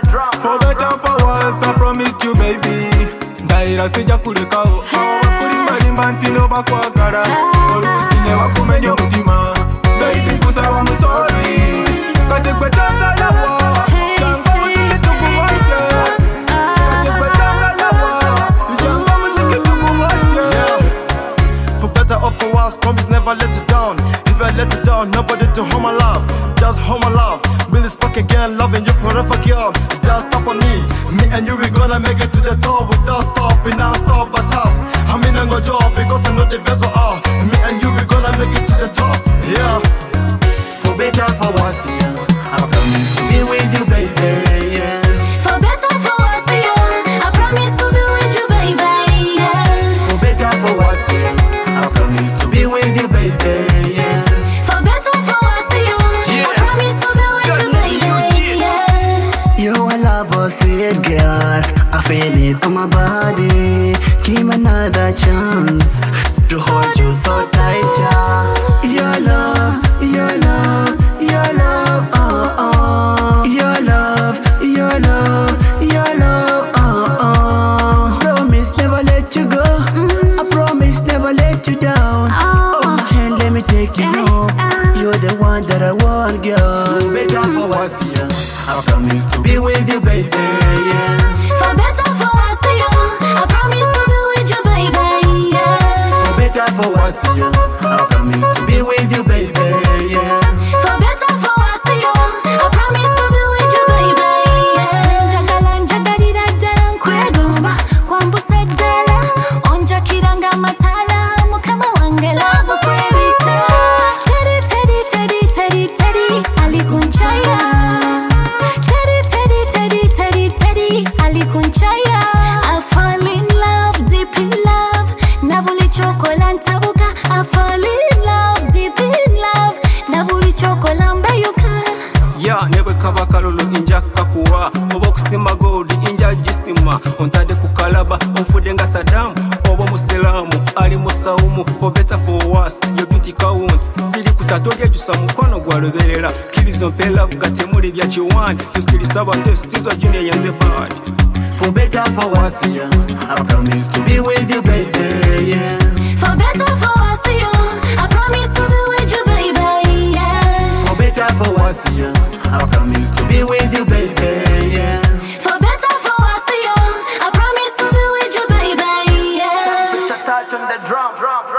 For better for worse, I promise you baby. Ndaira sija kulekao. Kulimba ntino bakwagala. Olukusi ne wakumenya omutima. Baby kusaba I'm sorry. Kati kwe tanga lawa. Jango muziki tukumoja. Kati kwe tanga lawa. Jango muziki tukumoja. For better or for worse, promise never let you down. If I let you down, nobody to hold my love. Just hold my love. Will it's back again, loving you forever, girl. Just stop on me. Me and you, we gonna make it to the top without stopping, non-stop but tough. I'm in a good job because I know the best of all. Me and you, we gonna make it to the top. Yeah. For better for worse, yeah, I promise to be with you, baby. Yeah. For better for worse, yeah, I promise to be with you, baby. Yeah. For better for worse, yeah, I promise to be with you, baby. Yeah. For better for worse, yeah, I promise to be with you, baby. Yeah. You a lover, sweet girl. I feel it on my body. Give me another chance to hold you so tight, yeah. Your love, your love, your love, oh oh. Your love, your love, your love, oh oh. Promise never let you go. I promise never let you down. Oh my hand, let me take you home. You're the one that I want, girl. For better for worse, yeah, I promise to be with you, baby. Yeah. For better for worse, yeah, I promise to be with you, baby. Yeah. For better for worse, yeah, I promise to be with you, baby. Yeah. For better for worse, yeah, I promise to be with you, baby. Yeah. Njagala njagalira ddala nkwegomba kwambusa ddala onjakiranga amatala mukama wange love kwebita teri teri teri teri teri alikunchaya teri teri teri teri teri alikunchaya I fall in love deep in love na buli chokola ntabuka I fall in love deep in love na buli chokola mbayuka Ya nebwe kaba kalulu inja kakuwa. Oba okusimba gold inja gisima. Ontade ku kalaba onfudde nga Saddam. Oba muselamu ali musawumu. For better for worse your beauty counts. Siri kutatolya jusa mukono gwaloberera. Kirizo mpe love gatemuli bya kiwandi. Tusirisa ba tizo junior yenze bad. For better for worse, yeah, I promise to be with you, baby. Yeah. For better for worse, yeah, I promise to be with you, baby. Yeah. For better for worse, yeah, I promise to be with you, baby. Yeah. For better for worse, yeah, I promise to be with you, baby. Yeah. Touch on the drum.